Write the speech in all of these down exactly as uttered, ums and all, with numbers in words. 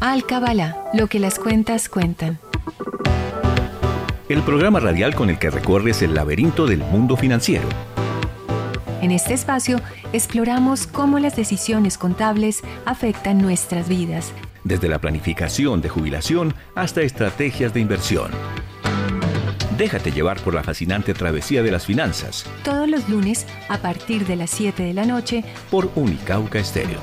Alcabala, lo que las cuentas cuentan. El programa radial con el que recorres el laberinto del mundo financiero. En este espacio exploramos cómo las decisiones contables afectan nuestras vidas. Desde la planificación de jubilación hasta estrategias de inversión. Déjate llevar por la fascinante travesía de las finanzas. Todos los lunes a partir de las siete de la noche por Unicauca Estéreo.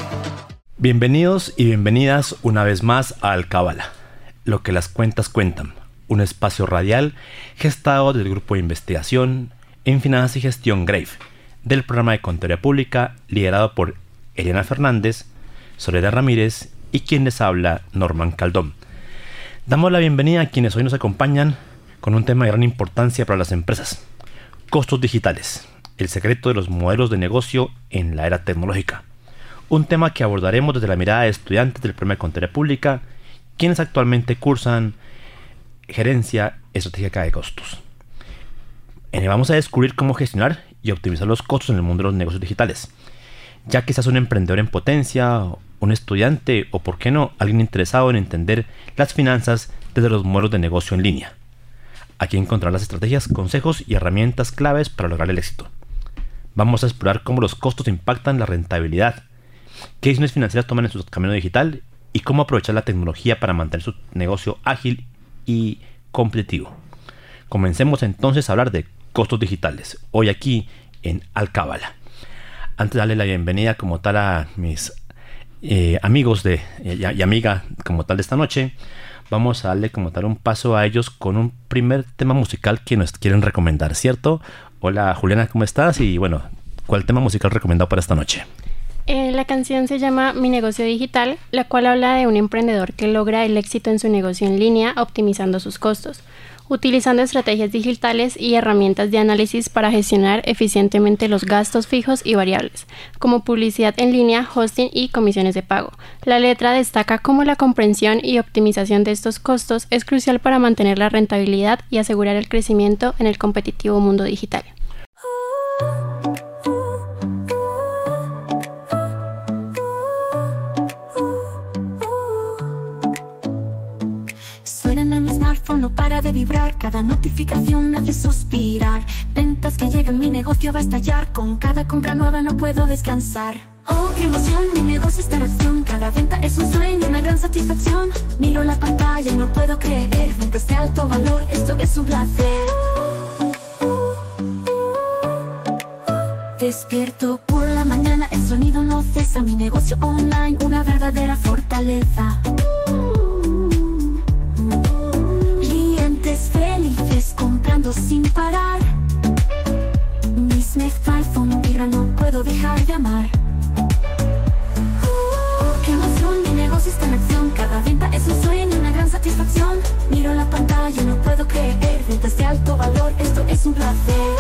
Bienvenidos y bienvenidas una vez más a Alcabala, lo que las cuentas cuentan, un espacio radial gestado del grupo de investigación en finanzas y gestión Grave, del programa de Contaduría Pública liderado por Eliana Fernández, Soledad Ramírez y quien les habla, Norman Caldón. Damos la bienvenida a quienes hoy nos acompañan con un tema de gran importancia para las empresas: costos digitales, el secreto de los modelos de negocio en la era tecnológica. Un tema que abordaremos desde la mirada de estudiantes del programa de Contaduría Pública, quienes actualmente cursan Gerencia Estratégica de Costos. En él vamos a descubrir cómo gestionar y optimizar los costos en el mundo de los negocios digitales. Ya que seas un emprendedor en potencia, un estudiante o, por qué no, alguien interesado en entender las finanzas desde los modelos de negocio en línea. Aquí encontrarás estrategias, consejos y herramientas claves para lograr el éxito. Vamos a explorar cómo los costos impactan la rentabilidad, qué decisiones financieras toman en su camino digital y cómo aprovechar la tecnología para mantener su negocio ágil y competitivo. Comencemos entonces a hablar de costos digitales, hoy aquí en Alcabala. Antes de darle la bienvenida como tal a mis eh, amigos de, y, y amiga como tal de esta noche, vamos a darle como tal un paso a ellos con un primer tema musical que nos quieren recomendar, ¿cierto? Hola Juliana, ¿cómo estás? Y bueno, ¿cuál tema musical recomendado para esta noche? Eh, la canción se llama Mi Negocio Digital, la cual habla de un emprendedor que logra el éxito en su negocio en línea optimizando sus costos, utilizando estrategias digitales y herramientas de análisis para gestionar eficientemente los gastos fijos y variables, como publicidad en línea, hosting y comisiones de pago. La letra destaca cómo la comprensión y optimización de estos costos es crucial para mantener la rentabilidad y asegurar el crecimiento en el competitivo mundo digital. No para de vibrar, cada notificación me hace suspirar. Ventas que llegan, mi negocio va a estallar. Con cada compra nueva no puedo descansar. Oh, qué emoción, mi negocio está en acción. Cada venta es un sueño, una gran satisfacción. Miro la pantalla y no puedo creer. Ventas de alto valor, esto es un placer. Despierto por la mañana, el sonido no cesa. Mi negocio online, una verdadera fortaleza. Felices comprando sin parar. Mi smartphone vibra, no puedo dejar de amar. Oh, qué emoción, mi negocio está en acción. Cada venta es un sueño, una gran satisfacción. Miro la pantalla, no puedo creer. Ventas de alto valor, esto es un placer.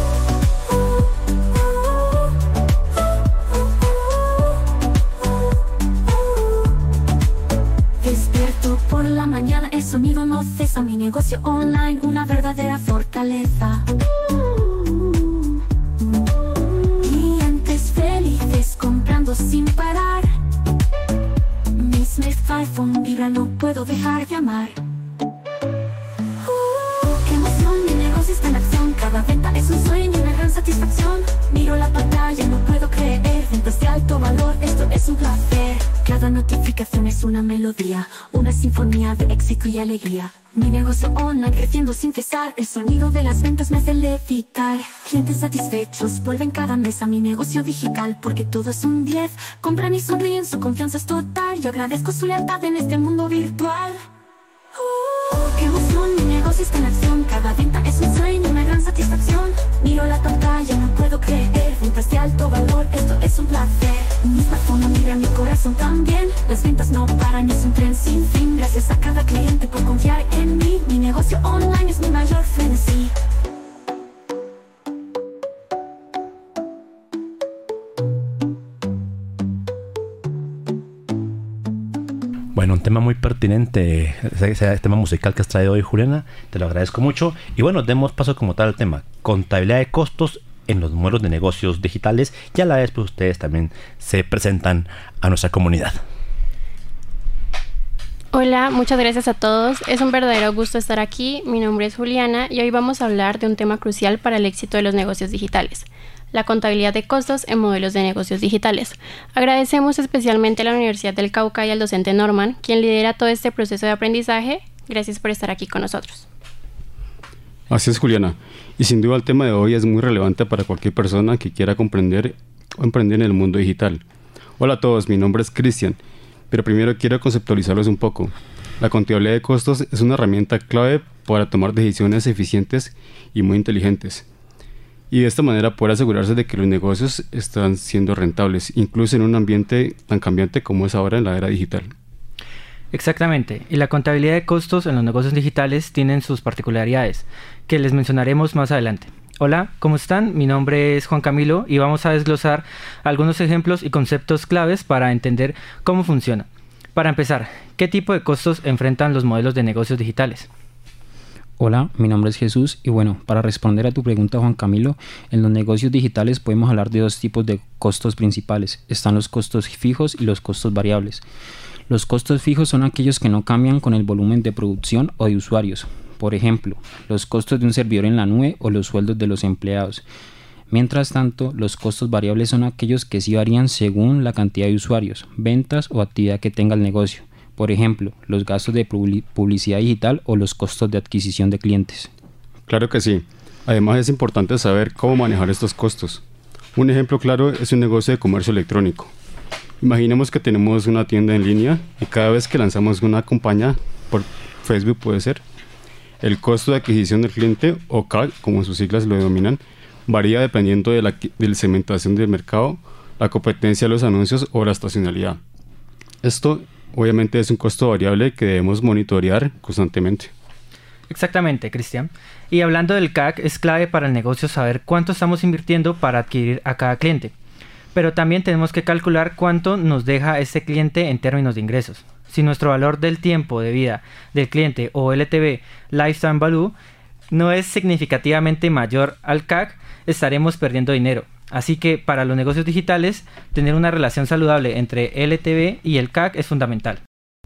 Despierto por la mañana, el sonido no cesa. Mi negocio online, una verdadera fortaleza. Clientes felices comprando sin parar. Mi smartphone vibra, no puedo dejar de amar. Oh, qué emoción, mi negocio está en acción. Cada venta es un sueño, una gran satisfacción. Miro la pantalla, no puedo creer. Ventas de alto valor, esto es un placer. Cada notificación es una melodía, una sinfonía de éxito y alegría. Mi negocio online creciendo sin cesar. El sonido de las ventas me hace levitar. Clientes satisfechos vuelven cada mes a mi negocio digital, porque todo es un diez. Compran y sonríen, su confianza es total. Yo agradezco su lealtad en este mundo virtual. Oh, qué emoción, mi negocio está en acción. Cada venta es un sueño, una gran satisfacción. Miro la pantalla, no puedo creer. Ventas de alto valor, esto es un placer. Mi smartphone mira mi corazón también. Las ventas no paran, es un tren sin fin. Gracias a cada cliente por confiar en mí. Mi negocio online es mi mayor frenesí. Bueno, un tema muy pertinente, ese, ese tema musical que has traído hoy, Juliana, te lo agradezco mucho. Y bueno, demos paso como tal al tema, contabilidad de costos en los modelos de negocios digitales, y a la vez pues ustedes también se presentan a nuestra comunidad. Hola, muchas gracias a todos. Es un verdadero gusto estar aquí. Mi nombre es Juliana y hoy vamos a hablar de un tema crucial para el éxito de los negocios digitales: la contabilidad de costos en modelos de negocios digitales. Agradecemos especialmente a la Universidad del Cauca y al docente Norman, quien lidera todo este proceso de aprendizaje. Gracias por estar aquí con nosotros. Así es, Juliana. Y sin duda el tema de hoy es muy relevante para cualquier persona que quiera comprender o emprender en el mundo digital. Hola a todos, mi nombre es Cristian, pero primero quiero conceptualizarlos un poco. La contabilidad de costos es una herramienta clave para tomar decisiones eficientes y muy inteligentes. Y de esta manera poder asegurarse de que los negocios están siendo rentables, incluso en un ambiente tan cambiante como es ahora en la era digital. Exactamente, y la contabilidad de costos en los negocios digitales tienen sus particularidades, que les mencionaremos más adelante. Hola, ¿cómo están? Mi nombre es Juan Camilo y vamos a desglosar algunos ejemplos y conceptos claves para entender cómo funciona. Para empezar, ¿qué tipo de costos enfrentan los modelos de negocios digitales? Hola, mi nombre es Jesús y bueno, para responder a tu pregunta, Juan Camilo, en los negocios digitales podemos hablar de dos tipos de costos principales. Están los costos fijos y los costos variables. Los costos fijos son aquellos que no cambian con el volumen de producción o de usuarios. Por ejemplo, los costos de un servidor en la nube o los sueldos de los empleados. Mientras tanto, los costos variables son aquellos que sí varían según la cantidad de usuarios, ventas o actividad que tenga el negocio. Por ejemplo, los gastos de publicidad digital o los costos de adquisición de clientes. Claro que sí. Además es importante saber cómo manejar estos costos. Un ejemplo claro es un negocio de comercio electrónico. Imaginemos que tenemos una tienda en línea y cada vez que lanzamos una campaña por Facebook puede ser, el costo de adquisición del cliente, o C A C, como sus siglas lo denominan, varía dependiendo de la, de la segmentación del mercado, la competencia de los anuncios o la estacionalidad. Esto obviamente es un costo variable que debemos monitorear constantemente. Exactamente, Cristian. Y hablando del C A C, es clave para el negocio saber cuánto estamos invirtiendo para adquirir a cada cliente. Pero también tenemos que calcular cuánto nos deja este cliente en términos de ingresos. Si nuestro valor del tiempo de vida del cliente o L T V, Lifetime Value, no es significativamente mayor al C A C, estaremos perdiendo dinero. Así que para los negocios digitales, tener una relación saludable entre L T V y el C A C es fundamental.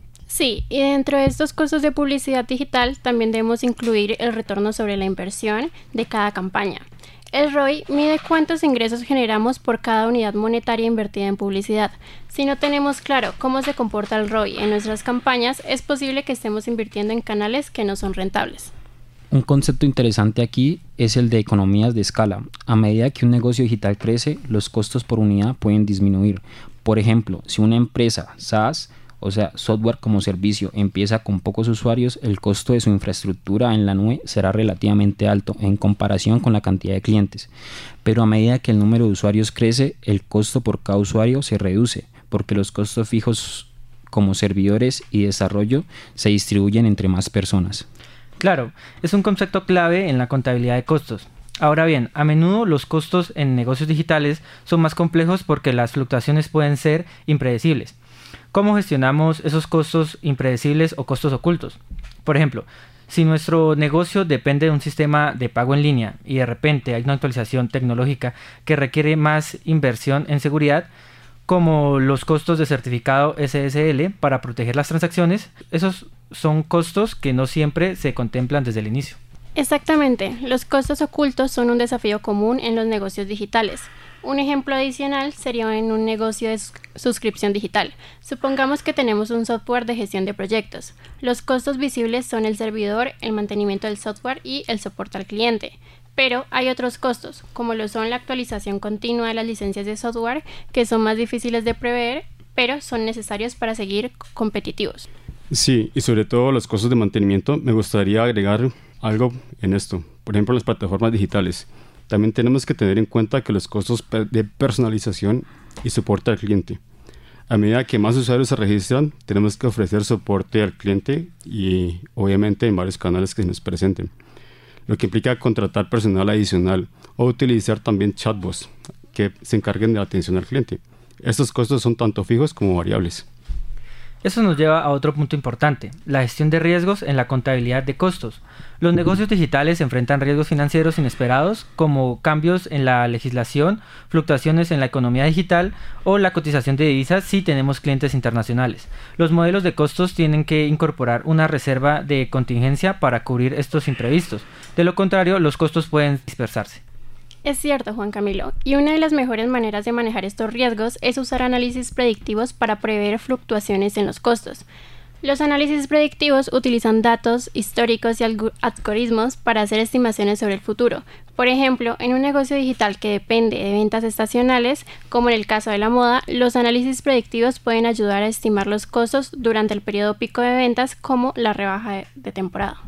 Sí, y dentro de estos costos de publicidad digital también debemos incluir el retorno sobre la inversión de cada campaña. El R O I mide cuántos ingresos generamos por cada unidad monetaria invertida en publicidad. Si no tenemos claro cómo se comporta el R O I en nuestras campañas, es posible que estemos invirtiendo en canales que no son rentables. Un concepto interesante aquí es el de economías de escala. A medida que un negocio digital crece, los costos por unidad pueden disminuir. Por ejemplo, si una empresa SaaS, o sea, software como servicio, empieza con pocos usuarios, el costo de su infraestructura en la nube será relativamente alto en comparación con la cantidad de clientes. Pero a medida que el número de usuarios crece, el costo por cada usuario se reduce, porque los costos fijos como servidores y desarrollo se distribuyen entre más personas. Claro, es un concepto clave en la contabilidad de costos. Ahora bien, a menudo los costos en negocios digitales son más complejos porque las fluctuaciones pueden ser impredecibles. ¿Cómo gestionamos esos costos impredecibles o costos ocultos? Por ejemplo, si nuestro negocio depende de un sistema de pago en línea y de repente hay una actualización tecnológica que requiere más inversión en seguridad, como los costos de certificado S S L para proteger las transacciones, esos son costos que no siempre se contemplan desde el inicio. Exactamente, los costos ocultos son un desafío común en los negocios digitales. Un ejemplo adicional sería en un negocio de suscripción digital. Supongamos que tenemos un software de gestión de proyectos. Los costos visibles son el servidor, el mantenimiento del software y el soporte al cliente. Pero hay otros costos, como lo son la actualización continua de las licencias de software, que son más difíciles de prever, pero son necesarios para seguir competitivos. Sí, y sobre todo los costos de mantenimiento, me gustaría agregar algo en esto. Por ejemplo, las plataformas digitales. También tenemos que tener en cuenta que los costos de personalización y soporte al cliente. A medida que más usuarios se registran, tenemos que ofrecer soporte al cliente y obviamente en varios canales que se nos presenten, lo que implica contratar personal adicional o utilizar también chatbots que se encarguen de la atención al cliente. Estos costos son tanto fijos como variables. Eso nos lleva a otro punto importante, la gestión de riesgos en la contabilidad de costos. Los negocios digitales enfrentan riesgos financieros inesperados como cambios en la legislación, fluctuaciones en la economía digital o la cotización de divisas si tenemos clientes internacionales. Los modelos de costos tienen que incorporar una reserva de contingencia para cubrir estos imprevistos. De lo contrario, los costos pueden dispersarse. Es cierto, Juan Camilo, y una de las mejores maneras de manejar estos riesgos es usar análisis predictivos para prever fluctuaciones en los costos. Los análisis predictivos utilizan datos históricos y algoritmos para hacer estimaciones sobre el futuro. Por ejemplo, en un negocio digital que depende de ventas estacionales, como en el caso de la moda, los análisis predictivos pueden ayudar a estimar los costos durante el periodo pico de ventas, como la rebaja de temporada.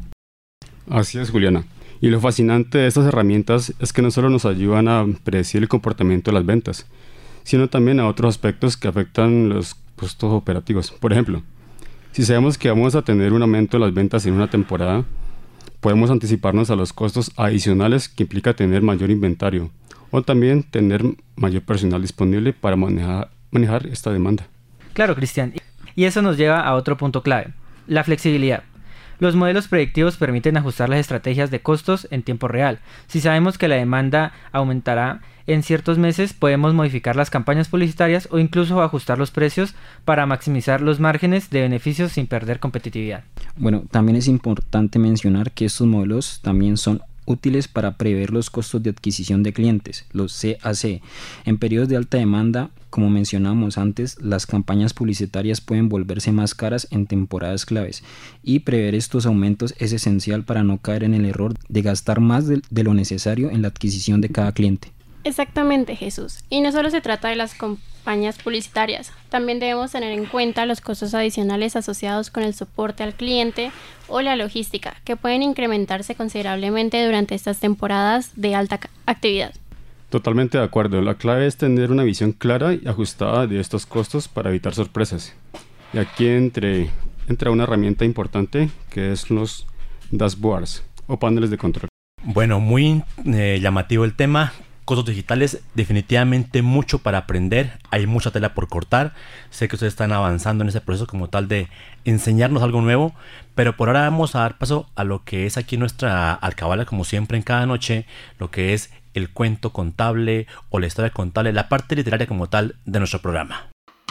Así es, Juliana. Y lo fascinante de estas herramientas es que no solo nos ayudan a predecir el comportamiento de las ventas, sino también a otros aspectos que afectan los costos operativos. Por ejemplo, si sabemos que vamos a tener un aumento de las ventas en una temporada, podemos anticiparnos a los costos adicionales que implica tener mayor inventario o también tener mayor personal disponible para manejar, manejar esta demanda. Claro, Cristian. Y eso nos lleva a otro punto clave, la flexibilidad. Los modelos predictivos permiten ajustar las estrategias de costos en tiempo real. Si sabemos que la demanda aumentará en ciertos meses, podemos modificar las campañas publicitarias o incluso ajustar los precios para maximizar los márgenes de beneficios sin perder competitividad. Bueno, también es importante mencionar que estos modelos también son útiles para prever los costos de adquisición de clientes, los C A C. En periodos de alta demanda, como mencionamos antes, las campañas publicitarias pueden volverse más caras en temporadas claves, y prever estos aumentos es esencial para no caer en el error de gastar más de, de lo necesario en la adquisición de cada cliente. Exactamente, Jesús. Y no solo se trata de las campañas publicitarias, también debemos tener en cuenta los costos adicionales asociados con el soporte al cliente o la logística, que pueden incrementarse considerablemente durante estas temporadas de alta actividad. Totalmente de acuerdo. La clave es tener una visión clara y ajustada de estos costos para evitar sorpresas. Y aquí entre, entra una herramienta importante que es los dashboards o paneles de control. Bueno, muy eh, llamativo el tema. Costos digitales, definitivamente mucho para aprender, hay mucha tela por cortar. Sé que ustedes están avanzando en ese proceso como tal de enseñarnos algo nuevo, pero por ahora vamos a dar paso a lo que es aquí nuestra alcabala, como siempre en cada noche, lo que es el cuento contable o la historia contable, la parte literaria como tal de nuestro programa.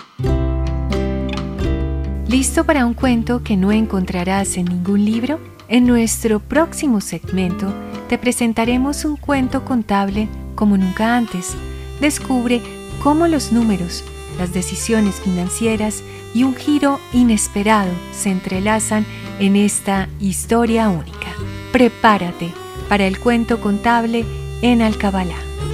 ¿Listo para un cuento que no encontrarás en ningún libro? En nuestro próximo segmento te presentaremos un cuento contable como nunca antes. Descubre cómo los números, las decisiones financieras y un giro inesperado se entrelazan en esta historia única. Prepárate para el cuento contable en Alcabala.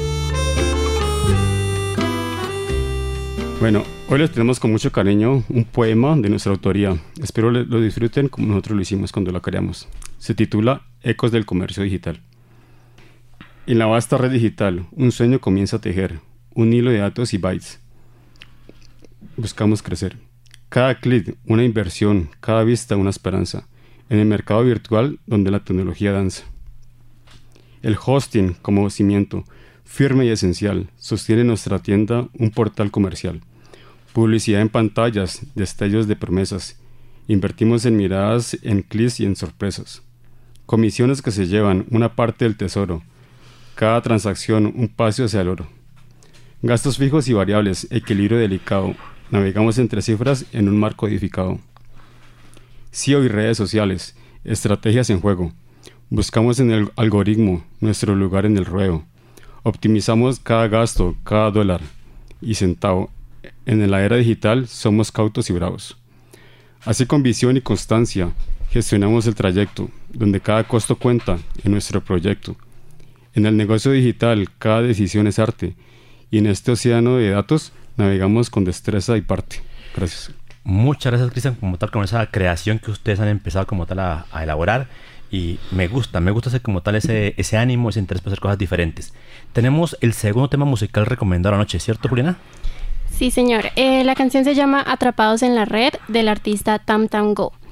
Bueno, hoy les tenemos con mucho cariño un poema de nuestra autoría. Espero lo disfruten como nosotros lo hicimos cuando lo creamos. Se titula Ecos del comercio digital. En la vasta red digital, un sueño comienza a tejer, un hilo de datos y bytes. Buscamos crecer. Cada clic, una inversión, cada vista, una esperanza. En el mercado virtual donde la tecnología danza. El hosting como cimiento, firme y esencial, sostiene nuestra tienda un portal comercial. Publicidad en pantallas, destellos de promesas. Invertimos en miradas, en clics y en sorpresas. Comisiones que se llevan una parte del tesoro. Cada transacción un paso hacia el oro. Gastos fijos y variables, equilibrio delicado. Navegamos entre cifras en un marco edificado. S E O y redes sociales, estrategias en juego. Buscamos en el algoritmo nuestro lugar en el ruedo. Optimizamos cada gasto, cada dólar y centavo. En la era digital somos cautos y bravos. Así, con visión y constancia, gestionamos el trayecto, donde cada costo cuenta en nuestro proyecto. En el negocio digital, cada decisión es arte, y en este océano de datos navegamos con destreza y parte. Gracias. Muchas gracias, Cristian, como tal, con esa creación que ustedes han empezado como tal a, a elaborar. Y me gusta, me gusta hacer como tal ese, ese ánimo, ese interés por hacer cosas diferentes. Tenemos el segundo tema musical recomendado anoche, ¿cierto, Juliana? Sí, señor. Eh, la canción se llama Atrapados en la Red, del artista Tam Tam Go.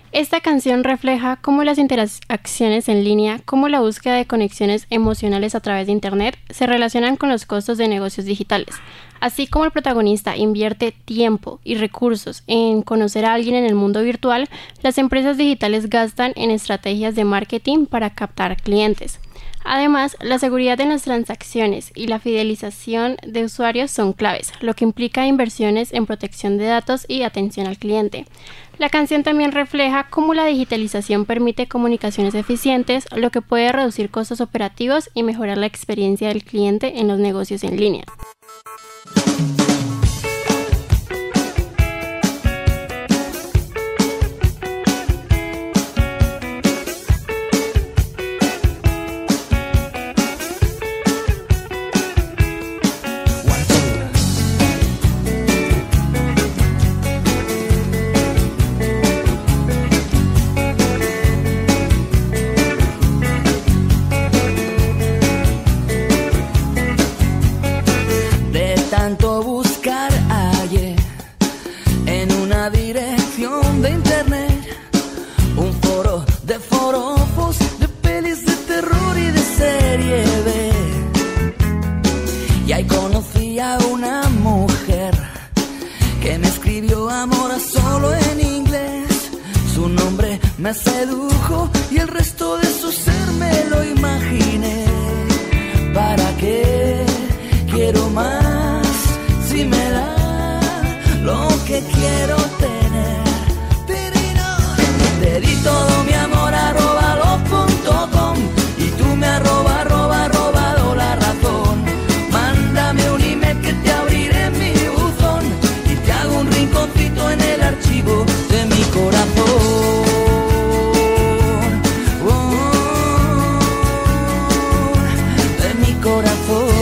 Esta canción refleja cómo las interacciones en línea, como la búsqueda de conexiones emocionales a través de Internet, se relacionan con los costos de negocios digitales. Así como el protagonista invierte tiempo y recursos en conocer a alguien en el mundo virtual, las empresas digitales gastan en estrategias de marketing para captar clientes. Además, la seguridad en las transacciones y la fidelización de usuarios son claves, lo que implica inversiones en protección de datos y atención al cliente. La canción también refleja cómo la digitalización permite comunicaciones eficientes, lo que puede reducir costos operativos y mejorar la experiencia del cliente en los negocios en línea. Tanto buscar hallé en una dirección de internet un foro de forofos, de pelis de terror y de serie B. Y ahí conocí a una mujer que me escribió amor a solo en inglés. Su nombre me sedujo y el resto de su ser me lo imaginé. ¿Para qué quiero más? Si me da lo que quiero tener, te di todo mi amor arroba lo punto com y tú me arroba arroba robado la razón. Mándame un email que te abriré mi buzón y te hago un rinconcito en el archivo de mi corazón. Oh, de mi corazón.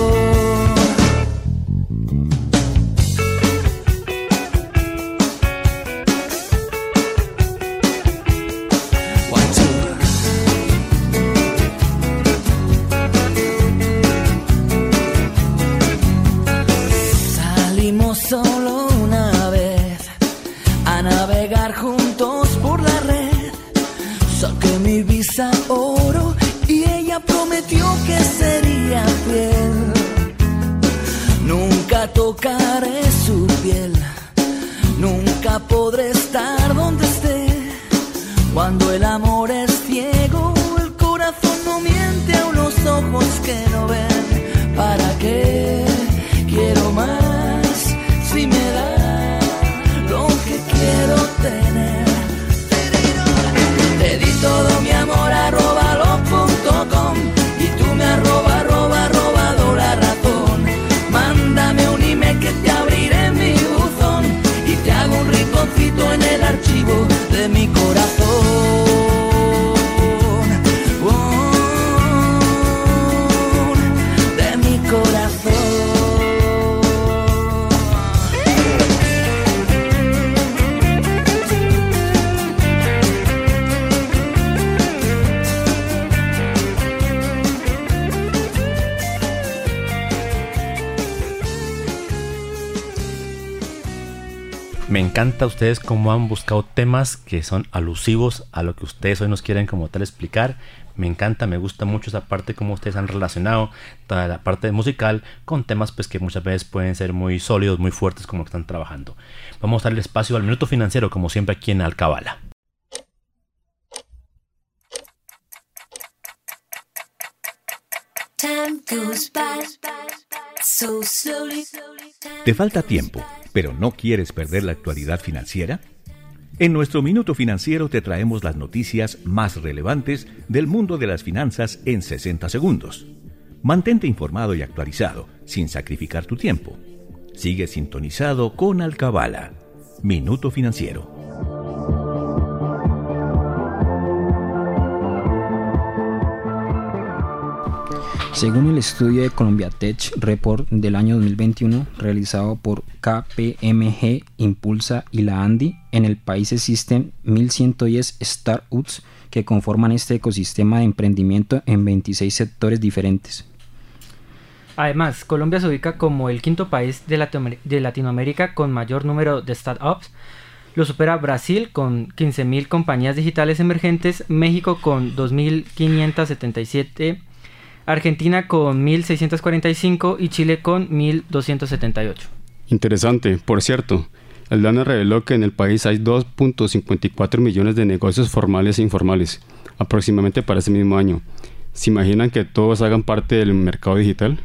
Solo una vez a navegar juntos por la red. Saqué mi visa oro y ella prometió que sería fiel. Nunca tocaré su piel, nunca podré estar donde esté. Cuando el amor es ciego, el corazón no miente a unos ojos que no ven. ¿Para qué quiero más? Si me da lo que quiero tener, te di todo mi amor arroba lo punto com y tú me arroba arroba robado la razón. Mándame un email que te abriré mi buzón y te hago un rinconcito en el archivo de mi corazón. Oh, de mi corazón. Me encanta ustedes cómo han buscado temas que son alusivos a lo que ustedes hoy nos quieren como tal explicar. Me encanta, me gusta mucho esa parte, cómo ustedes han relacionado toda la parte musical con temas pues que muchas veces pueden ser muy sólidos, muy fuertes como que están trabajando. Vamos a darle espacio al minuto financiero como siempre aquí en Alcabala. ¿Te falta tiempo, pero no quieres perder la actualidad financiera? En nuestro Minuto Financiero te traemos las noticias más relevantes del mundo de las finanzas en sesenta segundos. Mantente informado y actualizado, sin sacrificar tu tiempo. Sigue sintonizado con Alcabala. Minuto Financiero. Según el estudio de Colombia Tech Report del año dos mil veintiuno, realizado por K P M G, Impulsa y la ANDI, en el país existen mil ciento diez startups que conforman este ecosistema de emprendimiento en veintiséis sectores diferentes. Además, Colombia se ubica como el quinto país de, Latinoamérica con mayor número de startups. Lo supera Brasil con quince mil compañías digitales emergentes, México con dos mil quinientos setenta y siete, Argentina con mil seiscientos cuarenta y cinco y Chile con mil doscientos setenta y ocho. Interesante, por cierto. El DANE reveló que en el país hay dos punto cincuenta y cuatro millones de negocios formales e informales, aproximadamente para ese mismo año. ¿Se imaginan que todos hagan parte del mercado digital?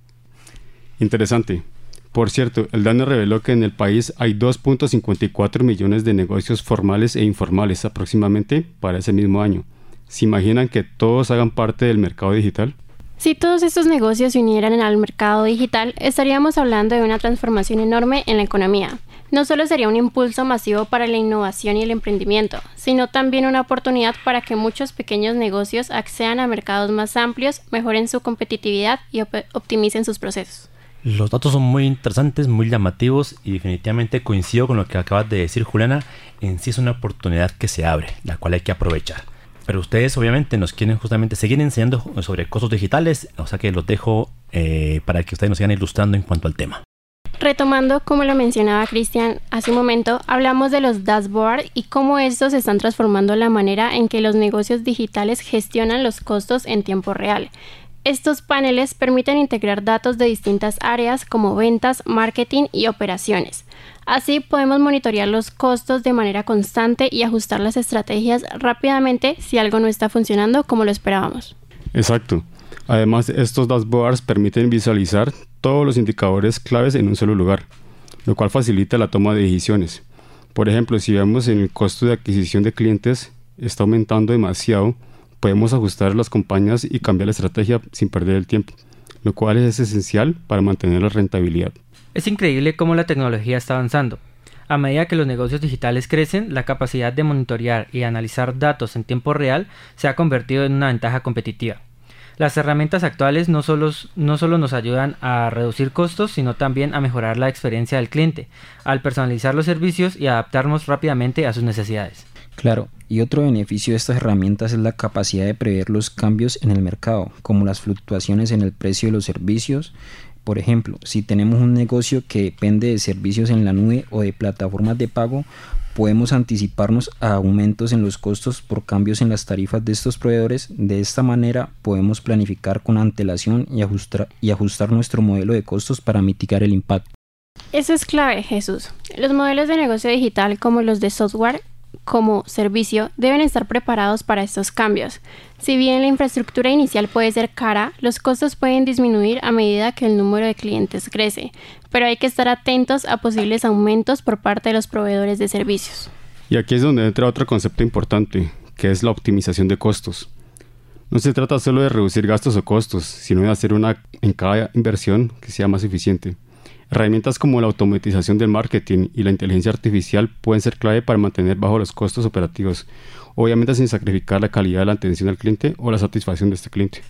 Interesante. Por cierto, el DANE reveló que en el país hay dos punto cincuenta y cuatro millones de negocios formales e informales, aproximadamente para ese mismo año. ¿Se imaginan que todos hagan parte del mercado digital? Si todos estos negocios se unieran al mercado digital, estaríamos hablando de una transformación enorme en la economía. No solo sería un impulso masivo para la innovación y el emprendimiento, sino también una oportunidad para que muchos pequeños negocios accedan a mercados más amplios, mejoren su competitividad y op- optimicen sus procesos. Los datos son muy interesantes, muy llamativos y definitivamente coincido con lo que acabas de decir, Juliana. En sí es una oportunidad que se abre, la cual hay que aprovechar. Pero ustedes obviamente nos quieren justamente seguir enseñando sobre costos digitales, o sea que los dejo eh, para que ustedes nos sigan ilustrando en cuanto al tema. Retomando, como lo mencionaba Cristian hace un momento, hablamos de los dashboards y cómo estos están transformando la manera en que los negocios digitales gestionan los costos en tiempo real. Estos paneles permiten integrar datos de distintas áreas como ventas, marketing y operaciones. Así podemos monitorear los costos de manera constante y ajustar las estrategias rápidamente si algo no está funcionando como lo esperábamos. Exacto. Además, estos dashboards permiten visualizar todos los indicadores claves en un solo lugar, lo cual facilita la toma de decisiones. Por ejemplo, si vemos en el costo de adquisición de clientes está aumentando demasiado, podemos ajustar las campañas y cambiar la estrategia sin perder el tiempo, lo cual es esencial para mantener la rentabilidad. Es increíble cómo la tecnología está avanzando. A medida que los negocios digitales crecen, la capacidad de monitorear y analizar datos en tiempo real se ha convertido en una ventaja competitiva. Las herramientas actuales no solo, no solo nos ayudan a reducir costos, sino también a mejorar la experiencia del cliente, al personalizar los servicios y adaptarnos rápidamente a sus necesidades. Claro, y otro beneficio de estas herramientas es la capacidad de prever los cambios en el mercado, como las fluctuaciones en el precio de los servicios. Por ejemplo, si tenemos un negocio que depende de servicios en la nube o de plataformas de pago, podemos anticiparnos a aumentos en los costos por cambios en las tarifas de estos proveedores. De esta manera podemos planificar con antelación y ajustar, y ajustar nuestro modelo de costos para mitigar el impacto. Eso es clave, Jesús. Los modelos de negocio digital como los de software como servicio deben estar preparados para estos cambios. Si bien la infraestructura inicial puede ser cara, los costos pueden disminuir a medida que el número de clientes crece, pero hay que estar atentos a posibles aumentos por parte de los proveedores de servicios. Y aquí es donde entra otro concepto importante, que es la optimización de costos. No se trata solo de reducir gastos o costos, sino de hacer una en cada inversión que sea más eficiente. Herramientas como la automatización del marketing y la inteligencia artificial pueden ser clave para mantener bajo los costos operativos, obviamente sin sacrificar la calidad de la atención al cliente o la satisfacción de este cliente.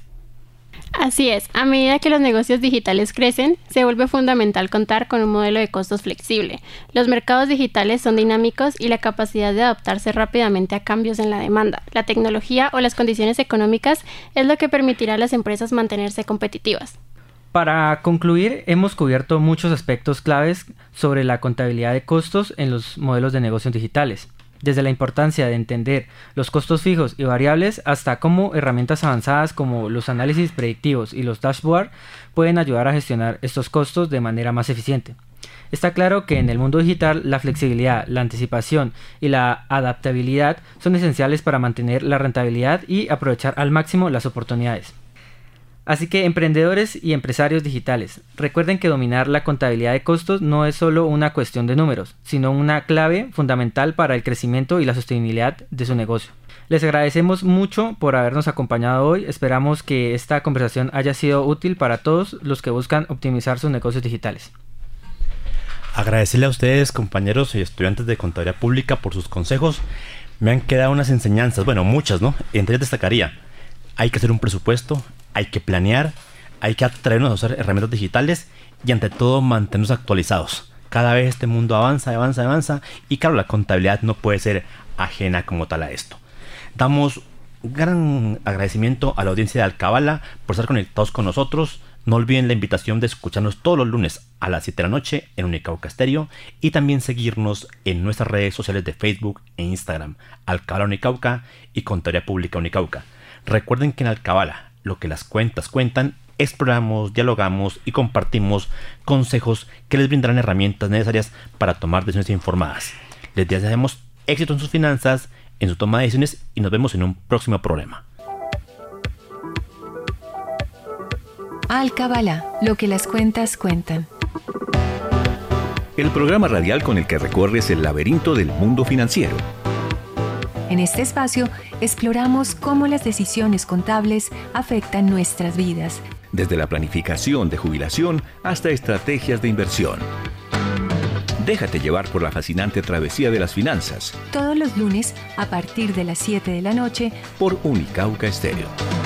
Así es, a medida que los negocios digitales crecen, se vuelve fundamental contar con un modelo de costos flexible. Los mercados digitales son dinámicos y la capacidad de adaptarse rápidamente a cambios en la demanda, la tecnología o las condiciones económicas es lo que permitirá a las empresas mantenerse competitivas. Para concluir, hemos cubierto muchos aspectos claves sobre la contabilidad de costos en los modelos de negocios digitales, desde la importancia de entender los costos fijos y variables hasta cómo herramientas avanzadas como los análisis predictivos y los dashboards pueden ayudar a gestionar estos costos de manera más eficiente. Está claro que en el mundo digital la flexibilidad, la anticipación y la adaptabilidad son esenciales para mantener la rentabilidad y aprovechar al máximo las oportunidades. Así que emprendedores y empresarios digitales, recuerden que dominar la contabilidad de costos no es solo una cuestión de números, sino una clave fundamental para el crecimiento y la sostenibilidad de su negocio. Les agradecemos mucho por habernos acompañado hoy, esperamos que esta conversación haya sido útil para todos los que buscan optimizar sus negocios digitales. Agradecerle a ustedes, compañeros y estudiantes de Contaduría Pública, por sus consejos. Me han quedado unas enseñanzas, bueno, muchas, ¿no? Entre ellas destacaría, hay que hacer un presupuesto, hay que planear, hay que atrevernos a usar herramientas digitales y ante todo mantenernos actualizados. Cada vez este mundo avanza, avanza, avanza y claro, la contabilidad no puede ser ajena como tal a esto. Damos un gran agradecimiento a la audiencia de Alcabala por estar conectados con nosotros. No olviden la invitación de escucharnos todos los lunes a las siete de la noche en Unicauca Estéreo y también seguirnos en nuestras redes sociales de Facebook e Instagram, Alcabala Unicauca y Contaduría Pública Unicauca. Recuerden que en Alcabala, lo que las cuentas cuentan, exploramos, dialogamos y compartimos consejos que les brindarán herramientas necesarias para tomar decisiones informadas. Les deseamos éxito en sus finanzas, en su toma de decisiones y nos vemos en un próximo programa. Alcabala, lo que las cuentas cuentan. El programa radial con el que recorres el laberinto del mundo financiero. En este espacio exploramos cómo las decisiones contables afectan nuestras vidas, desde la planificación de jubilación hasta estrategias de inversión. Déjate llevar por la fascinante travesía de las finanzas. Todos los lunes a partir de las siete de la noche por Unicauca Estéreo.